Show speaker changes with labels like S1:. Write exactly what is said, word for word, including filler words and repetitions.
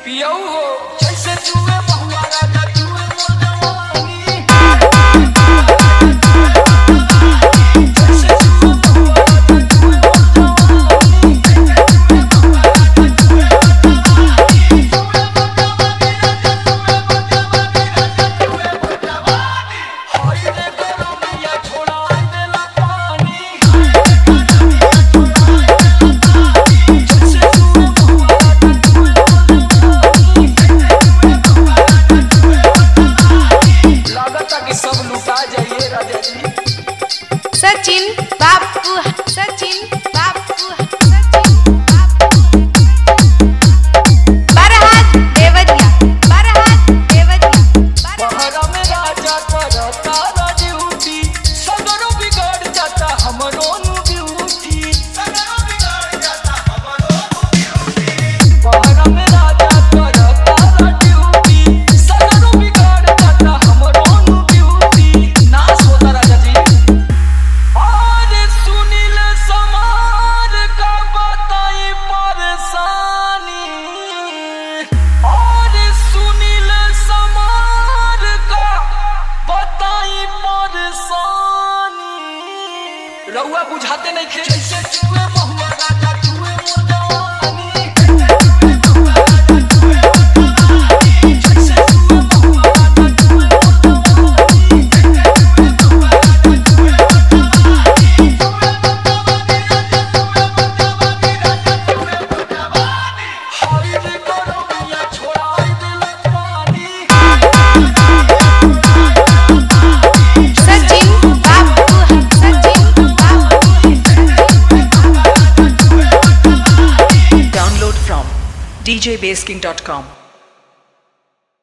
S1: पियो हो जैसे जुए बहुआ राजा जुए मोर जवानी जैसे जुए बहुआ राजा जुए मोर जवानी हाय रे गरमिया छोड़ा देला पानी सब लुटा जाइए राजा जी।
S2: सचिन बापू सचिन बापू सचिन बापू बरहात देवरिया बरहात देवरिया
S1: बहरा में राजा करता ड्यूटी सगरो बिगड़ जाता हमरो ड्यूटी सगरो बिगड़ जाता हमरो ड्यूटी बहरा में राजा करता ड्यूटी सगरो बिगड़ जाता हमरो रउआ बुझाते नहीं खे जैसे जुए बहुआ राजा जुए मोर जवानी जैसे जुए बहुआ राजा जुए मोर जवानी हाय रे गरमिया छोड़ा देला पानी
S2: सचिन बापू Sachin
S3: Download from d j base king dot com.